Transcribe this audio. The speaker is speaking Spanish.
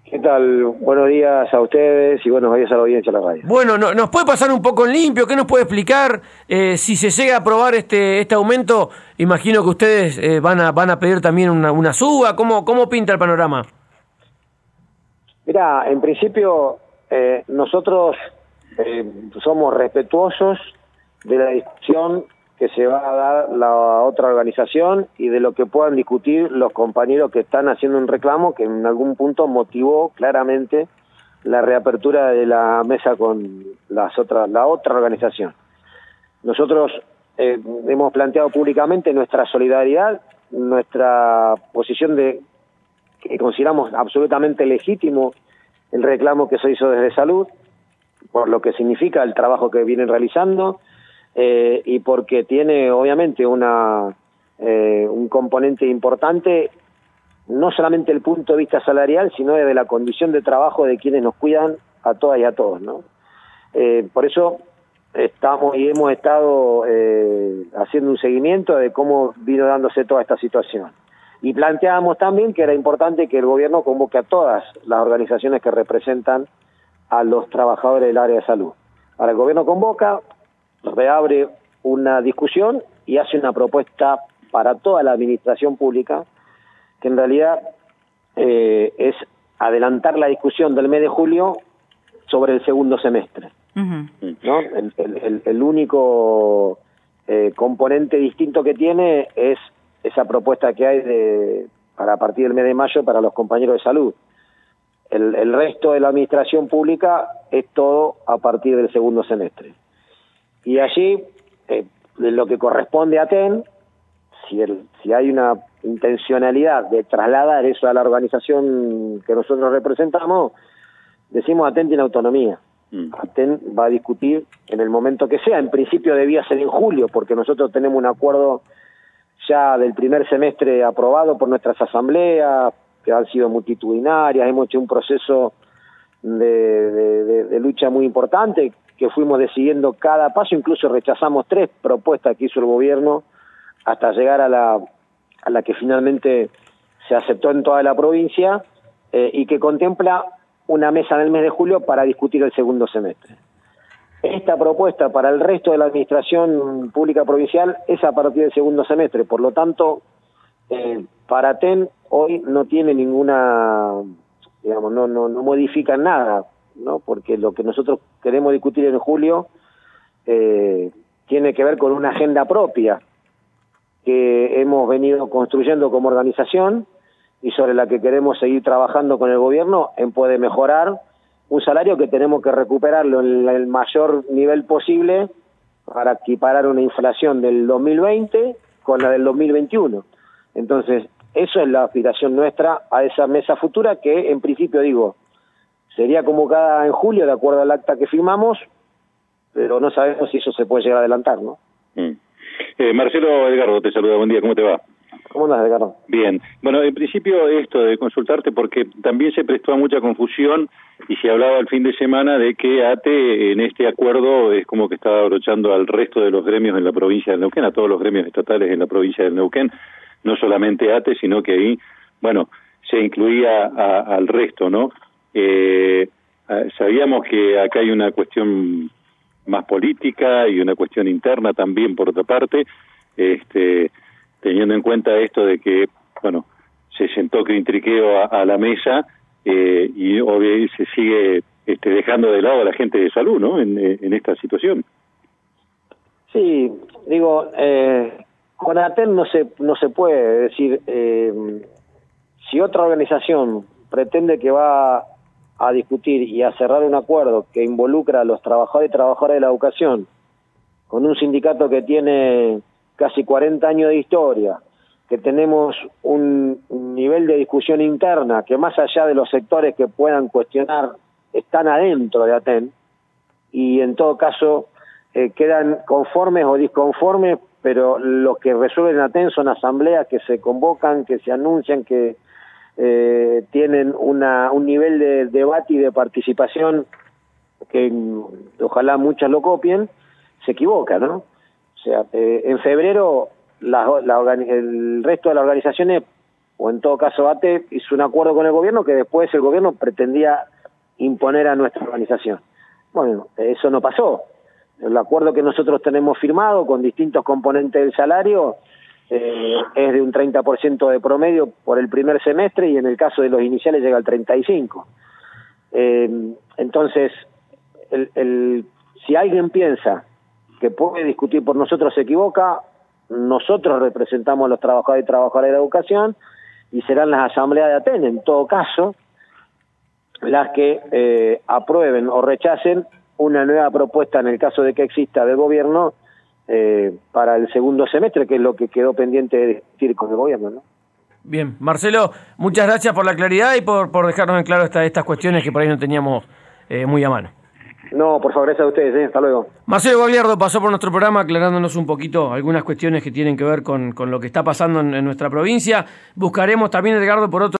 ¿Qué tal? Buenos días a ustedes y buenos días a la audiencia de la radio. Bueno, ¿nos puede pasar un poco en limpio? ¿Qué nos puede explicar? Si se llega a aprobar este aumento, imagino que ustedes van a pedir también una suba. ¿Cómo pinta el panorama? Mirá, en principio nosotros somos respetuosos de la discusión que se va a dar la otra organización y de lo que puedan discutir los compañeros que están haciendo un reclamo que en algún punto motivó claramente la reapertura de la mesa con la otra organización. Nosotros hemos planteado públicamente nuestra solidaridad, nuestra posición de que consideramos absolutamente legítimo el reclamo que se hizo desde Salud, por lo que significa el trabajo que vienen realizando, y porque tiene obviamente un componente importante, no solamente el punto de vista salarial, sino desde la condición de trabajo de quienes nos cuidan a todas y a todos, ¿no? Por eso hemos estado haciendo un seguimiento de cómo vino dándose toda esta situación. Y planteábamos también que era importante que el gobierno convoque a todas las organizaciones que representan a los trabajadores del área de salud. Ahora el gobierno convoca, reabre una discusión y hace una propuesta para toda la administración pública, que en realidad es adelantar la discusión del mes de julio sobre el segundo semestre. ¿No? El único componente distinto que tiene es esa propuesta que hay para a partir del mes de mayo para los compañeros de salud. El resto de la administración pública es todo a partir del segundo semestre. Y allí, lo que corresponde a TEN, si hay una intencionalidad de trasladar eso a la organización que nosotros representamos, decimos a TEN tiene autonomía. TEN va a discutir en el momento que sea. En principio debía ser en julio, porque nosotros tenemos un acuerdo ya del primer semestre aprobado por nuestras asambleas, que han sido multitudinarias, hemos hecho un proceso de lucha muy importante, que fuimos decidiendo cada paso, incluso rechazamos 3 propuestas que hizo el gobierno hasta llegar a la que finalmente se aceptó en toda la provincia, y que contempla una mesa en el mes de julio para discutir el segundo semestre. Esta propuesta para el resto de la administración pública provincial es a partir del segundo semestre, por lo tanto, para TEN hoy no tiene ninguna, digamos, no modifica nada, ¿no? Porque lo que nosotros queremos discutir en julio tiene que ver con una agenda propia que hemos venido construyendo como organización y sobre la que queremos seguir trabajando con el gobierno en poder mejorar un salario que tenemos que recuperarlo en el mayor nivel posible para equiparar una inflación del 2020 con la del 2021. Entonces, eso es la aspiración nuestra a esa mesa futura que, en principio, digo, sería convocada en julio de acuerdo al acta que firmamos, pero no sabemos si eso se puede llegar a adelantar, ¿no? Marcelo Edgardo te saluda, buen día, ¿cómo te va? ¿Cómo andas, Edgardo? Bien, bueno, en principio esto de consultarte porque también se prestó a mucha confusión y se hablaba el fin de semana de que ATE en este acuerdo es como que estaba abrochando al resto de los gremios en la provincia del Neuquén, a todos los gremios estatales en la provincia del Neuquén, no solamente ATE, sino que ahí, bueno, se incluía al resto, ¿no? Sabíamos que acá hay una cuestión más política y una cuestión interna también por otra parte, teniendo en cuenta esto de que, bueno, se sentó Crintriqueo a la mesa y obviamente se sigue dejando de lado a la gente de salud, ¿no? En esta situación. Sí, digo, con ATEN no se puede decir, si otra organización pretende que va a discutir y a cerrar un acuerdo que involucra a los trabajadores y trabajadoras de la educación con un sindicato que tiene casi 40 años de historia, que tenemos un nivel de discusión interna que más allá de los sectores que puedan cuestionar están adentro de ATEN y en todo caso quedan conformes o disconformes, pero los que resuelven ATEN son asambleas que se convocan, que se anuncian, que tienen un nivel de debate y de participación que ojalá muchas lo copien, se equivoca, ¿no? O sea, en febrero el resto de las organizaciones o en todo caso ATE, hizo un acuerdo con el gobierno que después el gobierno pretendía imponer a nuestra organización. Bueno, eso no pasó. El acuerdo que nosotros tenemos firmado con distintos componentes del salario es de un 30% de promedio por el primer semestre, y en el caso de los iniciales llega al 35%. Entonces, si alguien piensa que puede discutir por nosotros, se equivoca. Nosotros representamos a los trabajadores y trabajadoras de la educación, y serán las asambleas de ATEN, en todo caso, las que aprueben o rechacen una nueva propuesta, en el caso de que exista, del gobierno para el segundo semestre, que es lo que quedó pendiente de discutir con el gobierno, ¿no? Bien, Marcelo, muchas gracias por la claridad y por dejarnos en claro estas cuestiones que por ahí no teníamos muy a mano. No, por favor, gracias a ustedes, hasta luego. Marcelo Gagliardo pasó por nuestro programa aclarándonos un poquito algunas cuestiones que tienen que ver con lo que está pasando en nuestra provincia. Buscaremos también, Edgardo, por otro